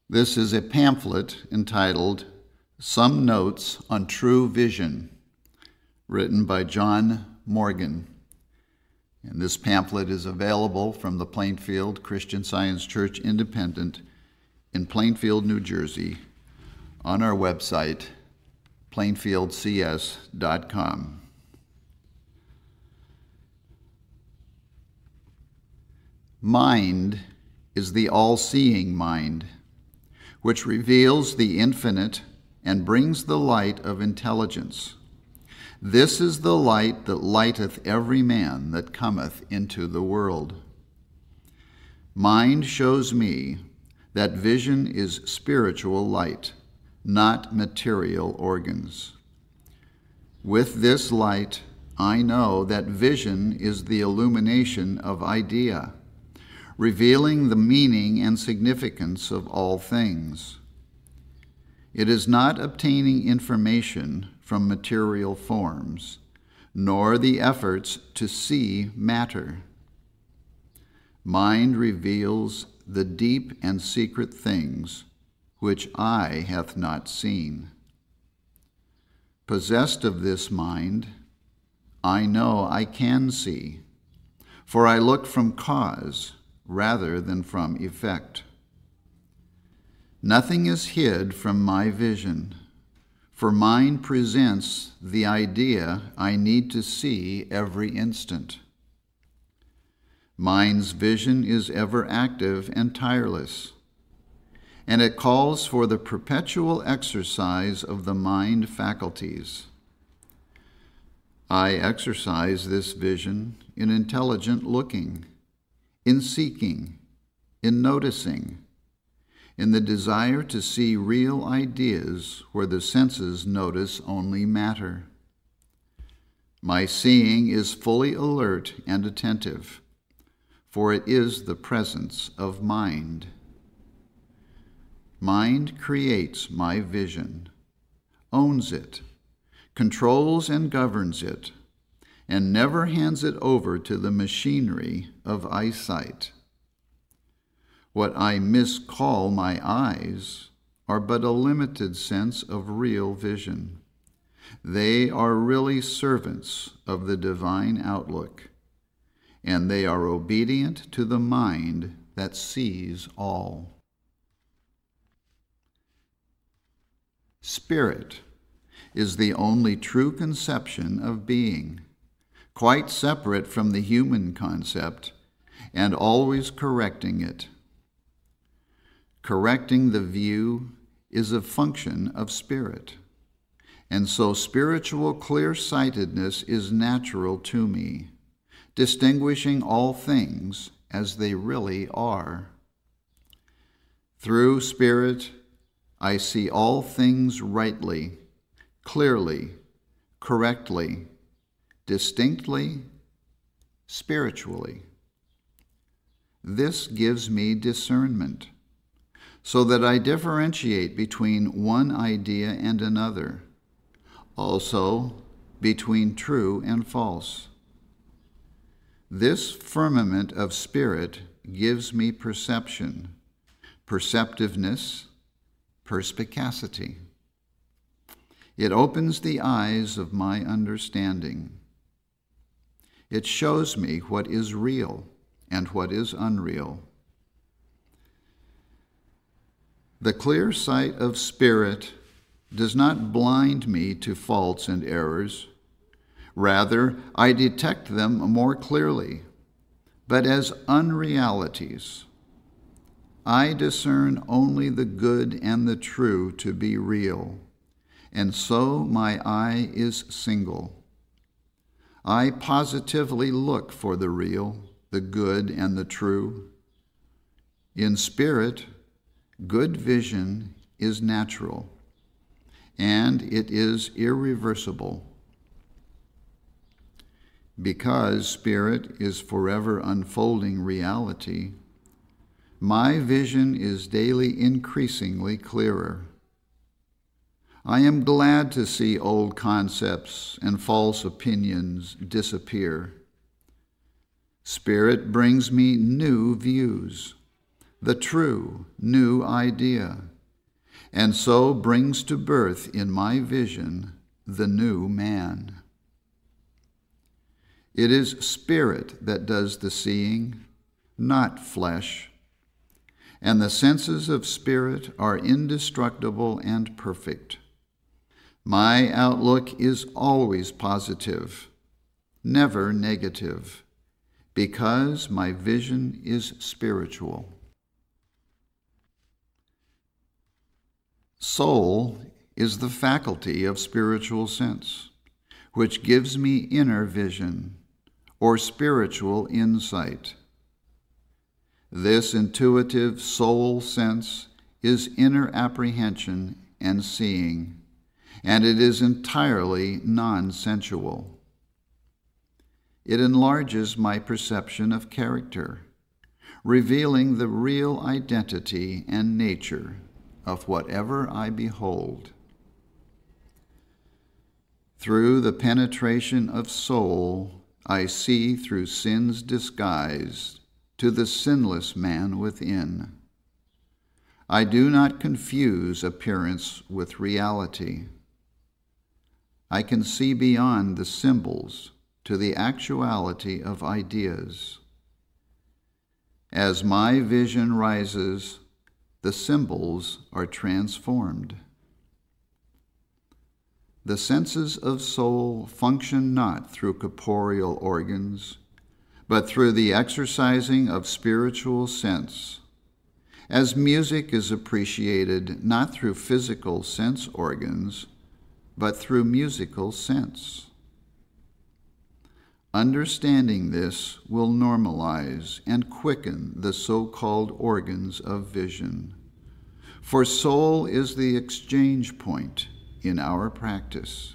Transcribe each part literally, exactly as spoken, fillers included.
This is a pamphlet entitled Some Notes on True Vision, written by John Morgan. And this pamphlet is available from the Plainfield Christian Science Church Independent in Plainfield, New Jersey, on our website, plainfield c s dot com. Mind is the all-seeing mind, which reveals the infinite and brings the light of intelligence. This is the light that lighteth every man that cometh into the world. Mind shows me that vision is spiritual light, not material organs. With this light, I know that vision is the illumination of idea, revealing the meaning and significance of all things. It is not obtaining information from material forms, nor the efforts to see matter. Mind reveals the deep and secret things which eye hath not seen. Possessed of this mind, I know I can see, for I look from cause rather than from effect. Nothing is hid from my vision, for mine presents the idea I need to see every instant. Mind's vision is ever active and tireless, and it calls for the perpetual exercise of the mind faculties. I exercise this vision in intelligent looking, in seeking, in noticing, in the desire to see real ideas where the senses notice only matter. My seeing is fully alert and attentive, for it is the presence of mind. Mind creates my vision, owns it, controls and governs it, and never hands it over to the machinery of eyesight. What I miscall my eyes are but a limited sense of real vision. They are really servants of the divine outlook, and they are obedient to the mind that sees all. Spirit is the only true conception of being, quite separate from the human concept, and always correcting it. Correcting the view is a function of spirit, and so spiritual clear-sightedness is natural to me, distinguishing all things as they really are. Through spirit, I see all things rightly, clearly, correctly, distinctly, spiritually. This gives me discernment, so that I differentiate between one idea and another, also between true and false. This firmament of spirit gives me perception, perceptiveness, perspicacity. It opens the eyes of my understanding. It shows me what is real and what is unreal. The clear sight of spirit does not blind me to faults and errors. Rather, I detect them more clearly, but as unrealities. I discern only the good and the true to be real, and so my eye is single. I positively look for the real, the good, and the true. In spirit, good vision is natural, and it is irreversible. Because spirit is forever unfolding reality, my vision is daily increasingly clearer. I am glad to see old concepts and false opinions disappear. Spirit brings me new views, the true, new idea, and so brings to birth in my vision the new man. It is spirit that does the seeing, not flesh, and the senses of spirit are indestructible and perfect. My outlook is always positive, never negative, because my vision is spiritual. Soul is the faculty of spiritual sense, which gives me inner vision, or spiritual insight. This intuitive soul sense is inner apprehension and seeing, and it is entirely non-sensual. It enlarges my perception of character, revealing the real identity and nature of whatever I behold. Through the penetration of soul, I see through sin's disguise to the sinless man within. I do not confuse appearance with reality. I can see beyond the symbols to the actuality of ideas. As my vision rises, the symbols are transformed. The senses of soul function not through corporeal organs, but through the exercising of spiritual sense, as music is appreciated not through physical sense organs, but through musical sense. Understanding this will normalize and quicken the so-called organs of vision, for soul is the exchange point in our practice.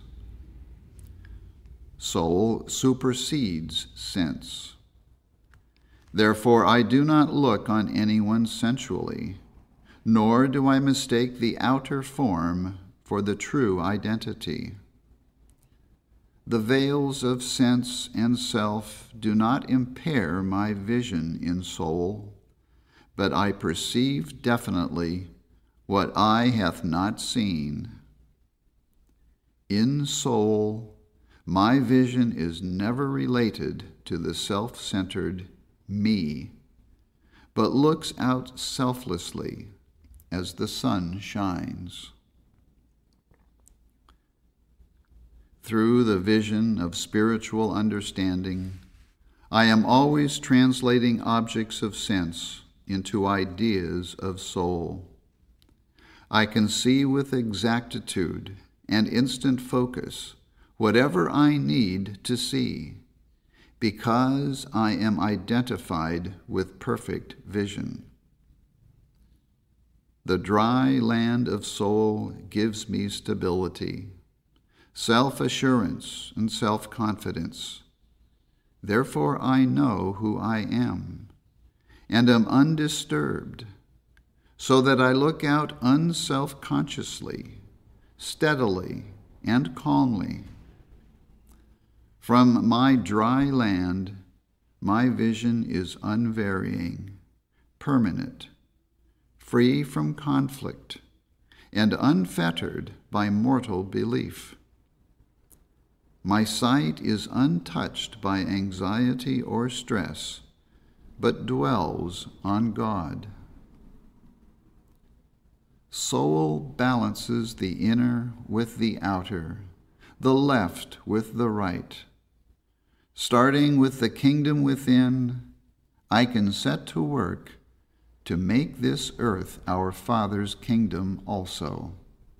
Soul supersedes sense. Therefore, I do not look on anyone sensually, nor do I mistake the outer form for the true identity. The veils of sense and self do not impair my vision in soul, but I perceive definitely what eye hath not seen. In soul, my vision is never related to the self-centered me, but looks out selflessly as the sun shines. Through the vision of spiritual understanding, I am always translating objects of sense into ideas of soul. I can see with exactitude and instant focus whatever I need to see, because I am identified with perfect vision. The dry land of soul gives me stability, self-assurance, and self-confidence. Therefore I know who I am, and am undisturbed, so that I look out unself-consciously, steadily, and calmly. From my dry land, my vision is unvarying, permanent, free from conflict, and unfettered by mortal belief. My sight is untouched by anxiety or stress, but dwells on God. Soul balances the inner with the outer, the left with the right. Starting with the kingdom within, I can set to work to make this earth our Father's kingdom also.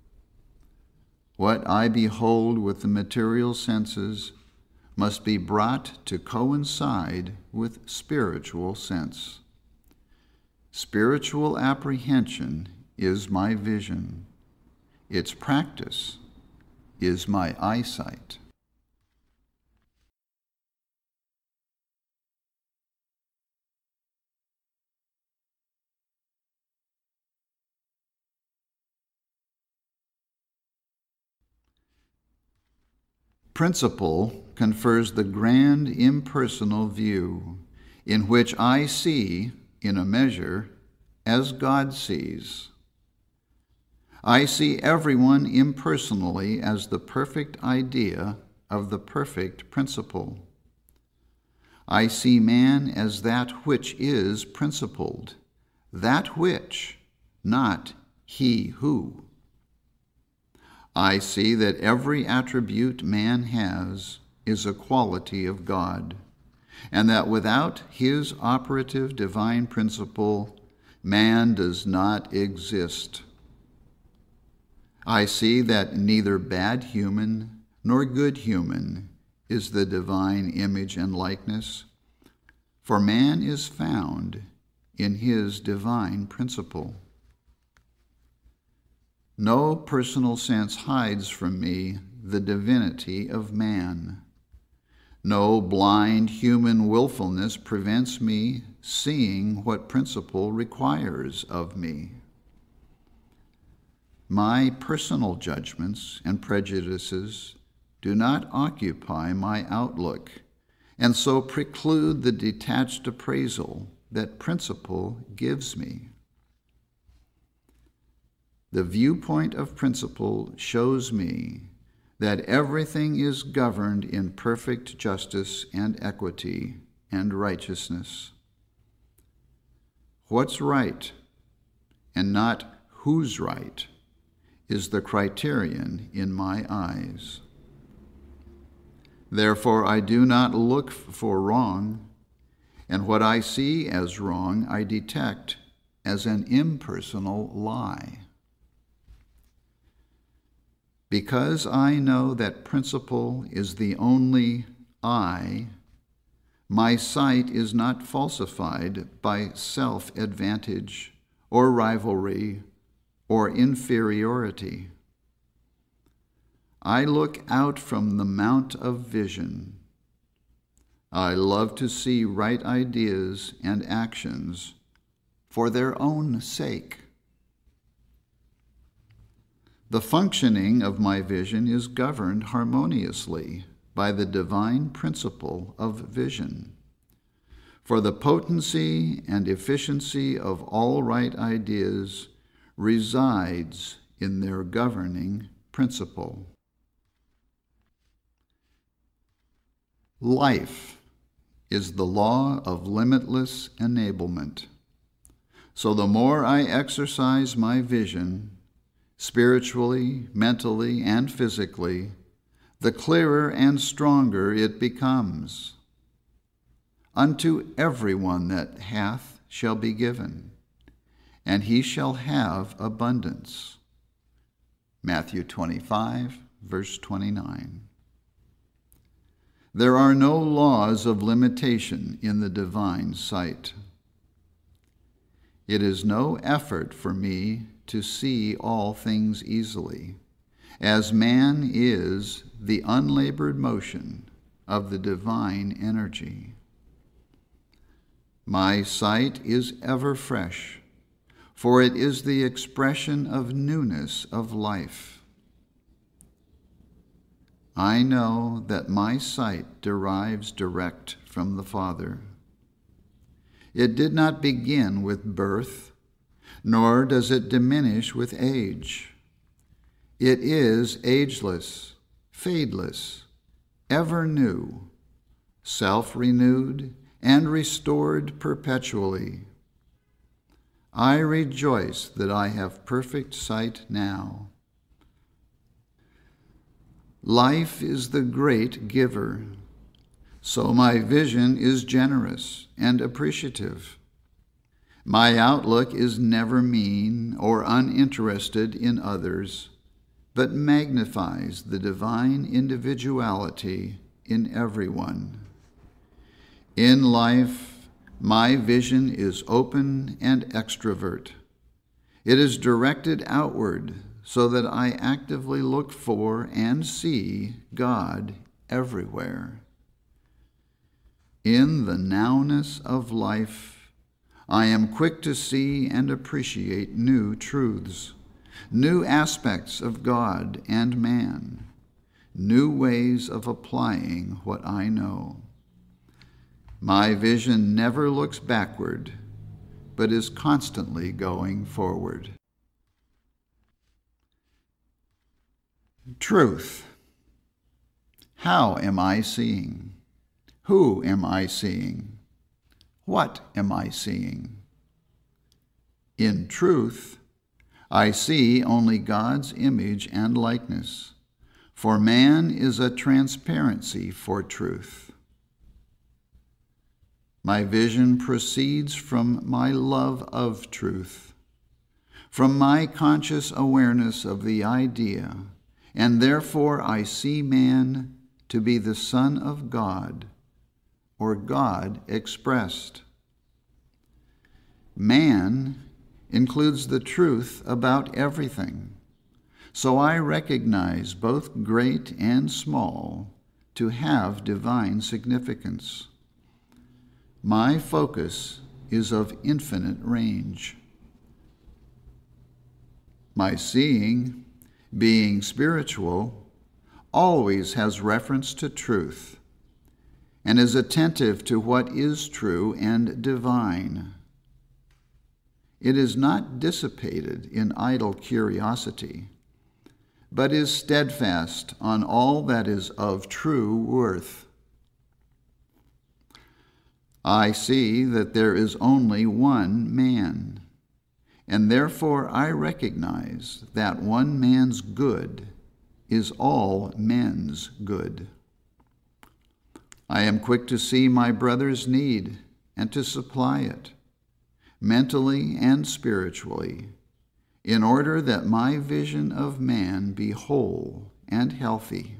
What I behold with the material senses must be brought to coincide with spiritual sense. Spiritual apprehension is my vision. Its practice is my eyesight. Principle confers the grand impersonal view, in which I see, in a measure, as God sees. I see everyone impersonally as the perfect idea of the perfect principle. I see man as that which is principled, that which, not he who. I see that every attribute man has is a quality of God, and that without his operative divine principle, man does not exist. I see that neither bad human nor good human is the divine image and likeness, for man is found in his divine principle. No personal sense hides from me the divinity of man. No blind human willfulness prevents me seeing what principle requires of me. My personal judgments and prejudices do not occupy my outlook, and so preclude the detached appraisal that principle gives me. The viewpoint of principle shows me that everything is governed in perfect justice and equity and righteousness. What's right, and not who's right, is the criterion in my eyes. Therefore, I do not look for wrong, and what I see as wrong I detect as an impersonal lie. Because I know that principle is the only I, my sight is not falsified by self-advantage or rivalry or inferiority. I look out from the mount of vision. I love to see right ideas and actions for their own sake. The functioning of my vision is governed harmoniously by the divine principle of vision. For the potency and efficiency of all right ideas resides in their governing principle. Life is the law of limitless enablement. So the more I exercise my vision, spiritually, mentally, and physically, the clearer and stronger it becomes. Unto everyone that hath shall be given, and he shall have abundance. Matthew twenty-five, verse twenty-nine. There are no laws of limitation in the divine sight. It is no effort for me to see all things easily, as man is the unlabored motion of the divine energy. My sight is ever fresh, for it is the expression of newness of life. I know that my sight derives direct from the Father. It did not begin with birth, nor does it diminish with age. It is ageless, fadeless, ever new, self-renewed, and restored perpetually. I rejoice that I have perfect sight now. Life is the great giver, so my vision is generous and appreciative. My outlook is never mean or uninterested in others, but magnifies the divine individuality in everyone. In life, my vision is open and extrovert. It is directed outward so that I actively look for and see God everywhere. In the nowness of life, I am quick to see and appreciate new truths, new aspects of God and man, new ways of applying what I know. My vision never looks backward, but is constantly going forward. Truth. How am I seeing? Who am I seeing? What am I seeing? In truth, I see only God's image and likeness, for man is a transparency for truth. My vision proceeds from my love of truth, from my conscious awareness of the idea, and therefore I see man to be the Son of God, or God expressed. Man includes the truth about everything, so I recognize both great and small to have divine significance. My focus is of infinite range. My seeing, being spiritual, always has reference to truth and is attentive to what is true and divine. It is not dissipated in idle curiosity, but is steadfast on all that is of true worth. I see that there is only one man, and therefore I recognize that one man's good is all men's good. I am quick to see my brother's need and to supply it, mentally and spiritually, in order that my vision of man be whole and healthy.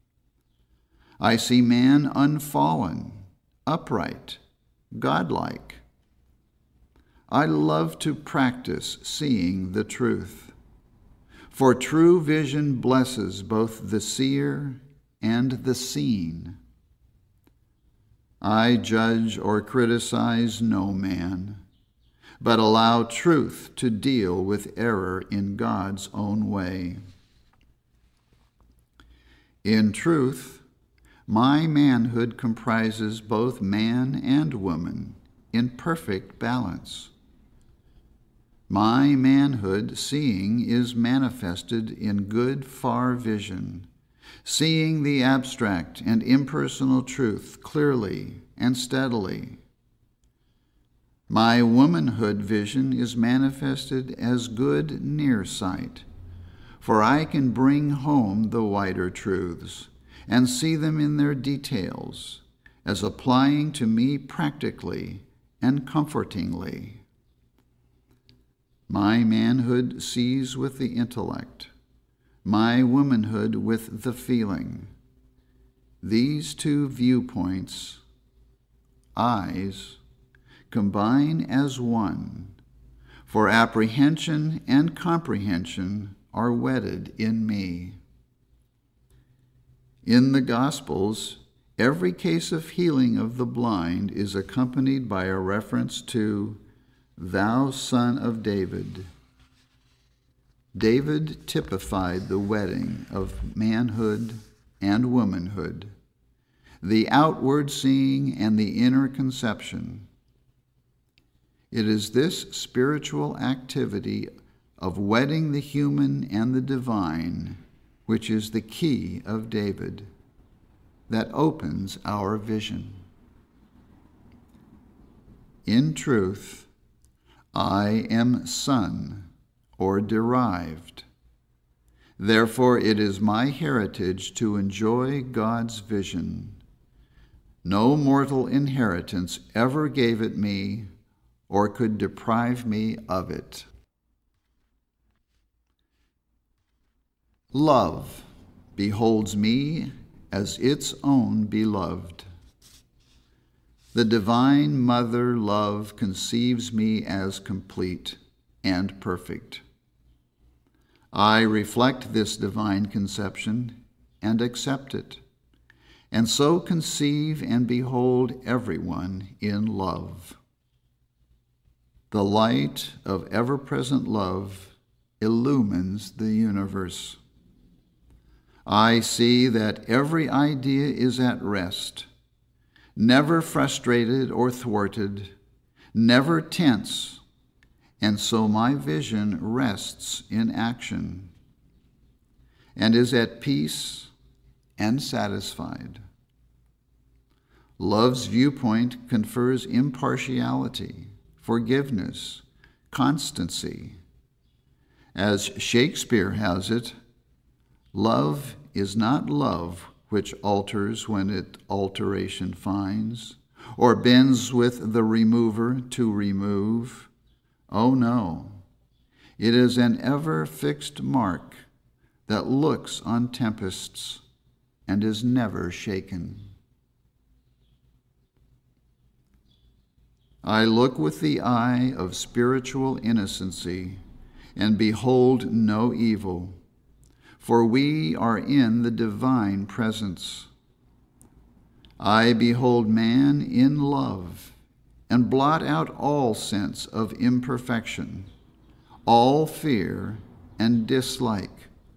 I see man unfallen, upright, godlike. I love to practice seeing the truth, for true vision blesses both the seer and the seen. I judge or criticize no man, but allow truth to deal with error in God's own way. In truth, my manhood comprises both man and woman in perfect balance. My manhood seeing is manifested in good far vision, seeing the abstract and impersonal truth clearly and steadily. My womanhood vision is manifested as good near sight, for I can bring home the wider truths and see them in their details, as applying to me practically and comfortingly. My manhood sees with the intellect, my womanhood with the feeling. These two viewpoints, eyes, combine as one, for apprehension and comprehension are wedded in me. In the Gospels, every case of healing of the blind is accompanied by a reference to "Thou Son of David." David typified the wedding of manhood and womanhood, the outward seeing and the inner conception. It is this spiritual activity of wedding the human and the divine which is the key of David, that opens our vision. In truth, I am son, or derived. Therefore it is my heritage to enjoy God's vision. No mortal inheritance ever gave it me or could deprive me of it. Love beholds me as its own beloved. The divine mother love conceives me as complete and perfect. I reflect this divine conception and accept it, and so conceive and behold everyone in love. The light of ever-present love illumines the universe. I see that every idea is at rest, never frustrated or thwarted, never tense and so my vision rests in action and is at peace and satisfied. Love's viewpoint confers impartiality, forgiveness, constancy. As Shakespeare has it, love is not love which alters when it alteration finds, or bends with the remover to remove. Oh no, it is an ever-fixed mark that looks on tempests and is never shaken. I look with the eye of spiritual innocency and behold no evil, for we are in the divine presence. I behold man in love and blot out all sense of imperfection, all fear and dislike.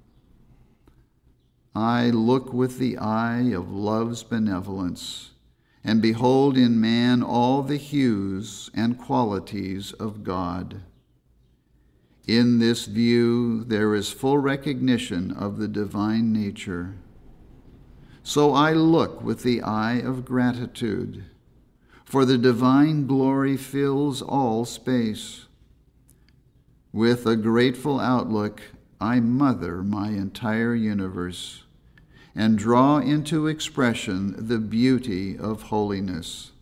I look with the eye of love's benevolence and behold in man all the hues and qualities of God. In this view, there is full recognition of the divine nature. So I look with the eye of gratitude, for the divine glory fills all space. With a grateful outlook, I mother my entire universe and draw into expression the beauty of holiness.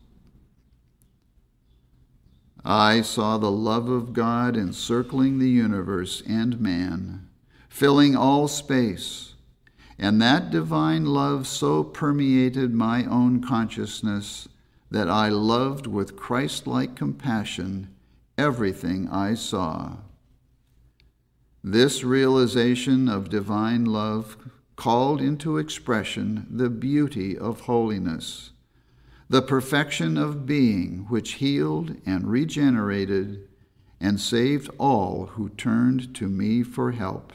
I saw the love of God encircling the universe and man, filling all space, and that divine love so permeated my own consciousness that I loved with Christ-like compassion everything I saw. This realization of divine love called into expression the beauty of holiness, the perfection of being which healed and regenerated and saved all who turned to me for help.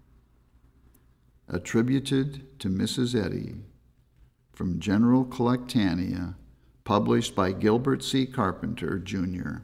Attributed to Missus Eddy, from General Collectanea, published by Gilbert C. Carpenter, Junior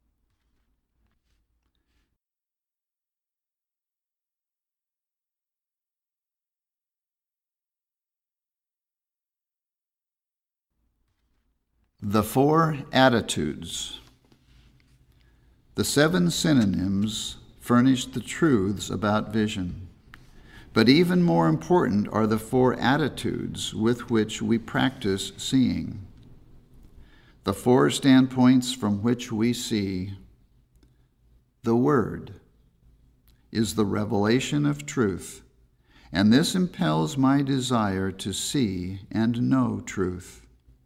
The Four Attitudes. The seven synonyms furnish the truths about vision, but even more important are the four attitudes with which we practice seeing. The four standpoints from which we see. The Word is the revelation of truth, and this impels my desire to see and know truth.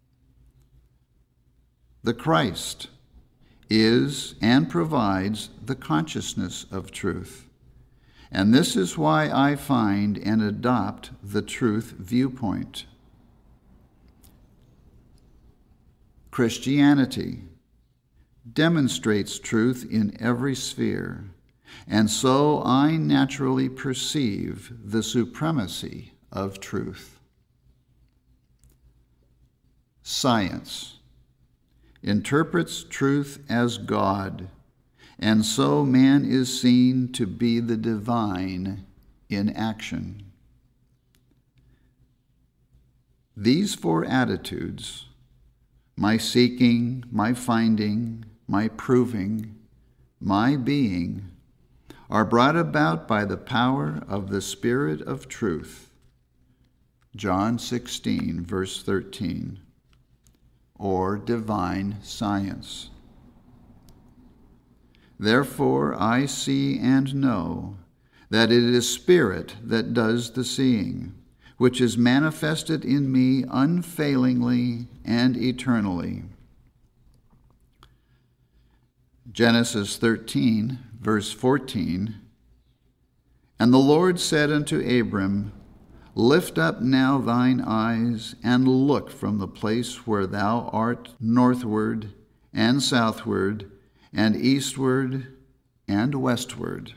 The Christ is and provides the consciousness of truth, and this is why I find and adopt the truth viewpoint. Christianity demonstrates truth in every sphere, and so I naturally perceive the supremacy of truth. Science interprets truth as God, and so man is seen to be the divine in action. These four attitudes, my seeking, my finding, my proving, my being, are brought about by the power of the Spirit of truth. John sixteen, verse thirteen. Or divine science. Therefore I see and know that it is Spirit that does the seeing, which is manifested in me unfailingly and eternally. Genesis thirteen, verse fourteen, And the Lord said unto Abram, Lift up now thine eyes, and look from the place where thou art northward, and southward, and eastward, and westward.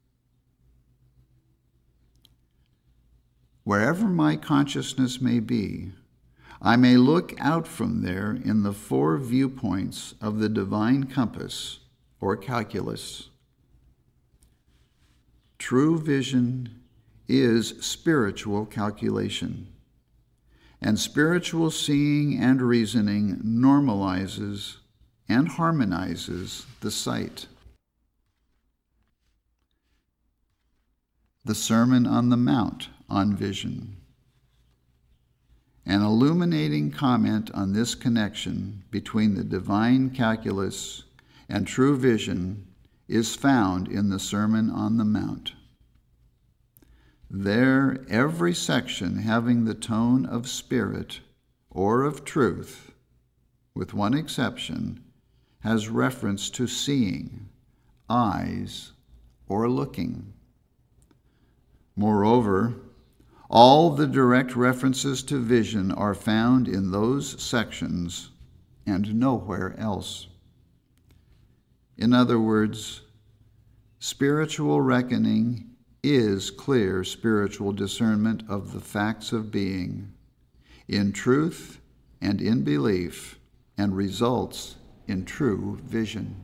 Wherever my consciousness may be, I may look out from there in the four viewpoints of the divine compass or calculus. True vision is spiritual calculation, and spiritual seeing and reasoning normalizes and harmonizes the sight. The Sermon on the Mount on Vision. An illuminating comment on this connection between the divine calculus and true vision is found in the Sermon on the Mount. There, every section having the tone of spirit or of truth, with one exception, has reference to seeing, eyes, or looking. Moreover, all the direct references to vision are found in those sections and nowhere else. In other words, spiritual reckoning is clear spiritual discernment of the facts of being, in truth and in belief, and results in true vision.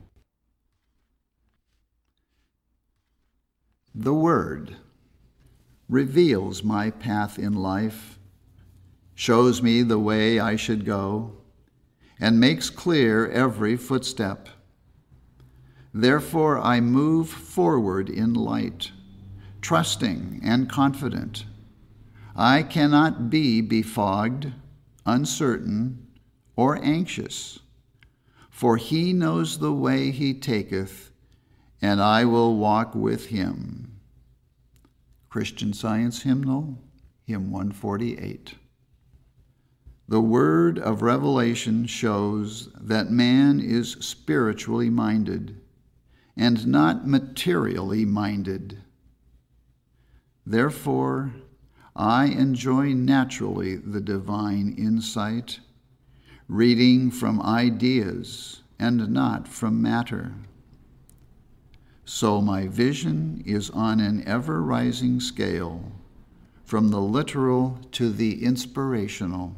The Word reveals my path in life, shows me the way I should go, and makes clear every footstep. Therefore I move forward in light, trusting and confident. I cannot be befogged, uncertain, or anxious, for he knows the way he taketh, and I will walk with him. Christian Science Hymnal, Hymn one forty-eight. The word of revelation shows that man is spiritually minded and not materially minded. Therefore, I enjoy naturally the divine insight, reading from ideas and not from matter. So my vision is on an ever-rising scale, from the literal to the inspirational.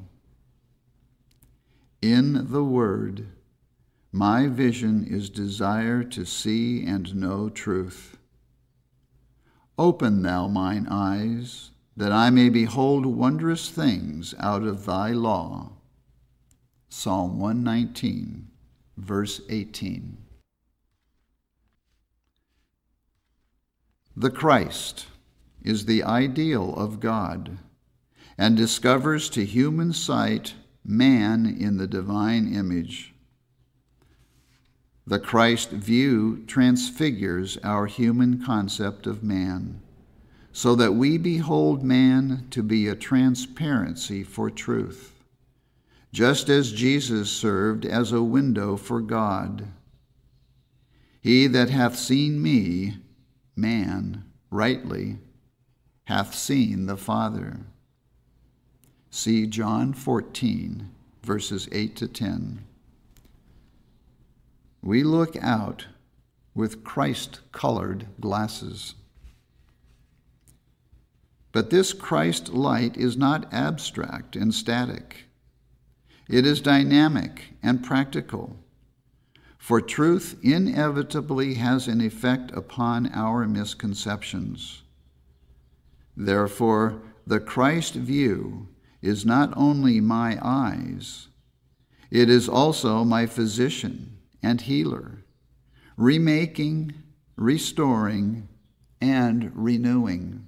In the Word, my vision is desire to see and know truth. Open thou mine eyes, that I may behold wondrous things out of thy law. Psalm one nineteen, verse eighteen. The Christ is the ideal of God and discovers to human sight man in the divine image. The Christ view transfigures our human concept of man, so that we behold man to be a transparency for truth, just as Jesus served as a window for God. He that hath seen me, man, rightly, hath seen the Father. See John fourteen, verses eight to ten. We look out with Christ-colored glasses. But this Christ light is not abstract and static. It is dynamic and practical. For truth inevitably has an effect upon our misconceptions. Therefore, the Christ view is not only my eyes, it is also my physician and healer, remaking, restoring, and renewing.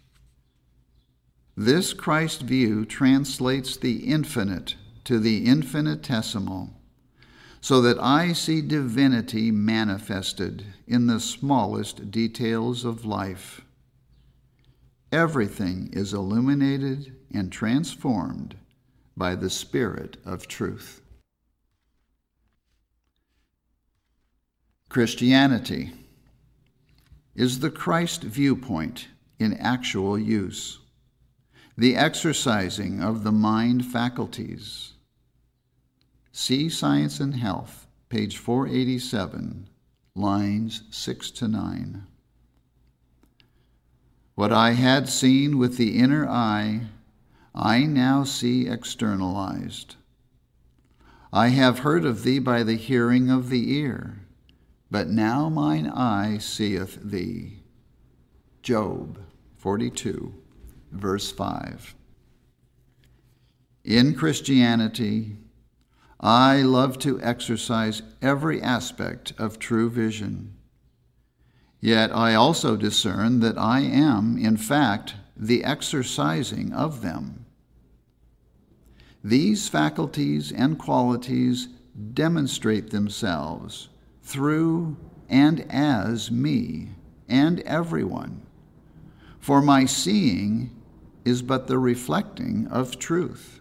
This Christ view translates the infinite to the infinitesimal, so that I see divinity manifested in the smallest details of life. Everything is illuminated and transformed by the Spirit of truth. Christianity is the Christ viewpoint in actual use, the exercising of the mind faculties. See Science and Health, page four eighty-seven, lines six to nine. What I had seen with the inner eye, I now see externalized. I have heard of thee by the hearing of the ear, but now mine eye seeth thee. Job forty-two, verse five. In Christianity, I love to exercise every aspect of true vision. Yet I also discern that I am, in fact, the exercising of them. These faculties and qualities demonstrate themselves through and as me and everyone, for my seeing is but the reflecting of truth.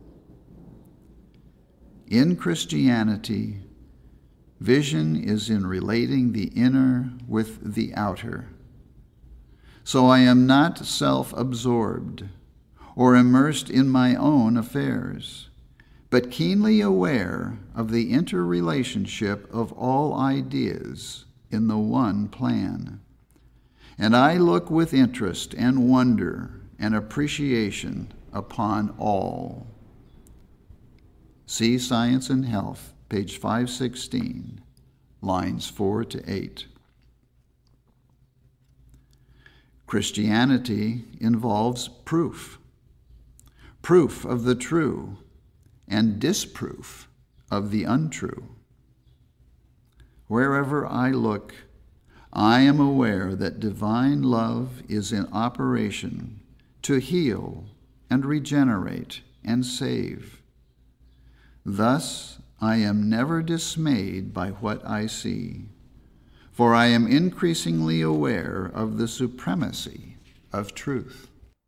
In Christianity, vision is in relating the inner with the outer. So I am not self-absorbed or immersed in my own affairs, but keenly aware of the interrelationship of all ideas in the one plan. And I look with interest and wonder and appreciation upon all. See Science and Health, page five sixteen, lines four to eight. Christianity involves proof, proof of the true and disproof of the untrue. Wherever I look, I am aware that divine love is in operation to heal and regenerate and save. Thus, I am never dismayed by what I see, for I am increasingly aware of the supremacy of truth.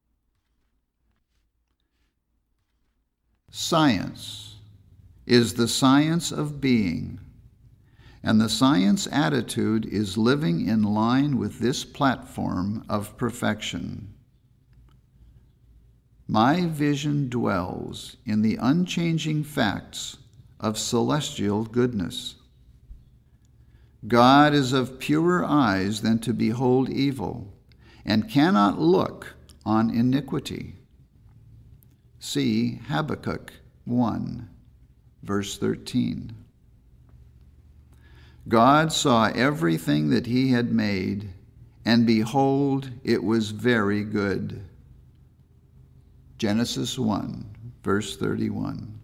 Science is the science of being, and the science attitude is living in line with this platform of perfection. My vision dwells in the unchanging facts of celestial goodness. God is of purer eyes than to behold evil, and cannot look on iniquity. See Habakkuk one, verse thirteen. God saw everything that he had made, and behold, it was very good. Genesis one, verse thirty-one.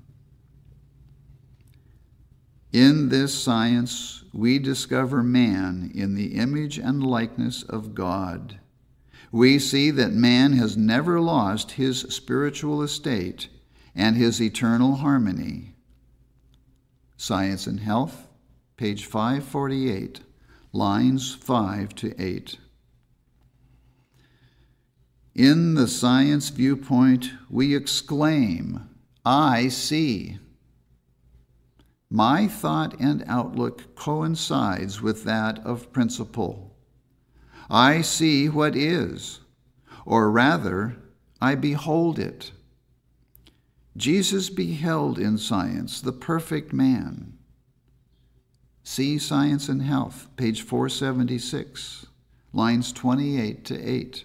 In this science, we discover man in the image and likeness of God. We see that man has never lost his spiritual estate and his eternal harmony. Science and Health, page five forty-eight, lines five to eight. In the science viewpoint, we exclaim, I see. My thought and outlook coincides with that of principle. I see what is, or rather, I behold it. Jesus beheld in science the perfect man. See Science and Health, page four seventy-six, lines twenty-eight to eight.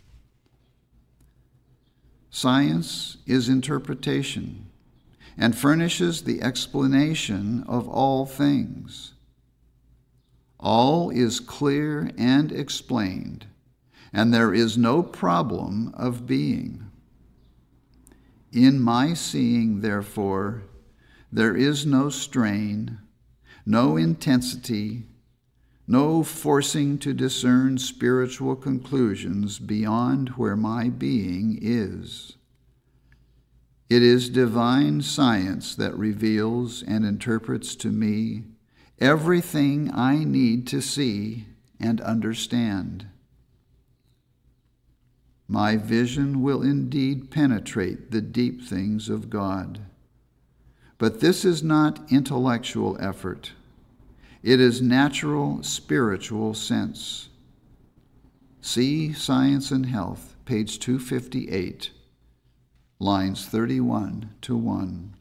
Science is interpretation and furnishes the explanation of all things. All is clear and explained, and there is no problem of being. In my seeing, therefore, there is no strain, no intensity, no forcing to discern spiritual conclusions beyond where my being is. It is divine science that reveals and interprets to me everything I need to see and understand. My vision will indeed penetrate the deep things of God. But this is not intellectual effort. It is natural spiritual sense. See Science and Health, page two fifty-eight, lines thirty-one to one.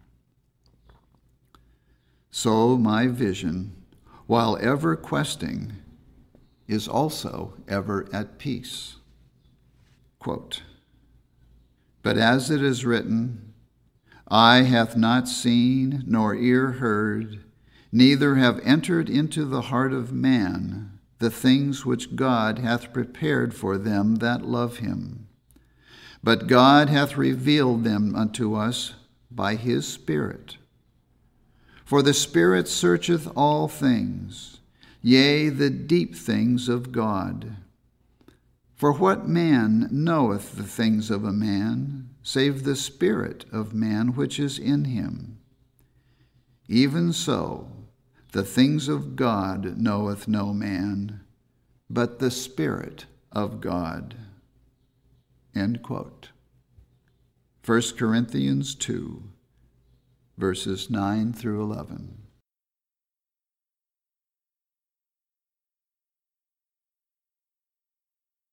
So my vision, while ever questing, is also ever at peace. Quote, but as it is written, eye hath not seen, nor ear heard, neither have entered into the heart of man the things which God hath prepared for them that love him. But God hath revealed them unto us by his Spirit. For the Spirit searcheth all things, yea, the deep things of God. For what man knoweth the things of a man, save the spirit of man which is in him? Even so, the things of God knoweth no man, but the Spirit of God. End quote. First Corinthians two, verses nine through eleven.